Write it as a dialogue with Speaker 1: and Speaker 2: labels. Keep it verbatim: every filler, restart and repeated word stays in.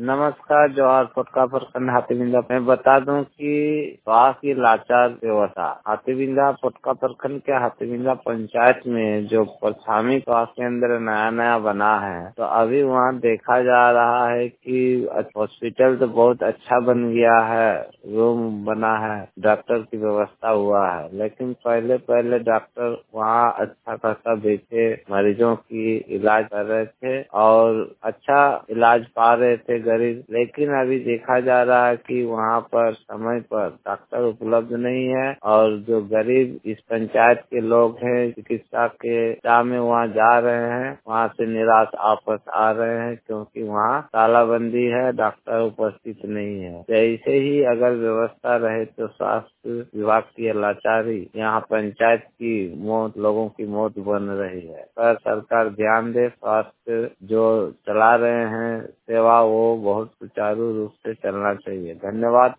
Speaker 1: नमस्कार, जवाहर फोटका प्रखंड हाथीबिंदा। मैं बता दूं कि स्वास्थ्य की लाचार व्यवस्था हाथीबिंदा फोटका प्रखंड के हाथीबिंदा पंचायत में जो प्राथमिक स्वास्थ्य केंद्र नया नया बना है, तो अभी वहाँ देखा जा रहा है कि हॉस्पिटल तो बहुत अच्छा बन गया है, रूम बना है, डॉक्टर की व्यवस्था हुआ है। लेकिन पहले पहले डॉक्टर वहाँ अच्छा खासा बेचे मरीजों की इलाज कर रहे थे और अच्छा इलाज पा रहे थे गरीब। लेकिन अभी देखा जा रहा है कि वहाँ पर समय पर डॉक्टर उपलब्ध नहीं है और जो गरीब इस पंचायत के लोग हैं चिकित्सा के चाह में वहाँ जा रहे हैं, वहाँ से निराश वापस आ रहे हैं क्योंकि वहाँ तालाबंदी है, डॉक्टर उपस्थित नहीं है। जैसे ही अगर व्यवस्था रहे तो स्वास्थ्य विभाग की लाचारी यहाँ पंचायत की मौत, लोगों की मौत बन रही है। पर सरकार ध्यान दे, स्वास्थ्य जो चला रहे हैं सेवा वो बहुत सुचारू रूप से चलना चाहिए। धन्यवाद।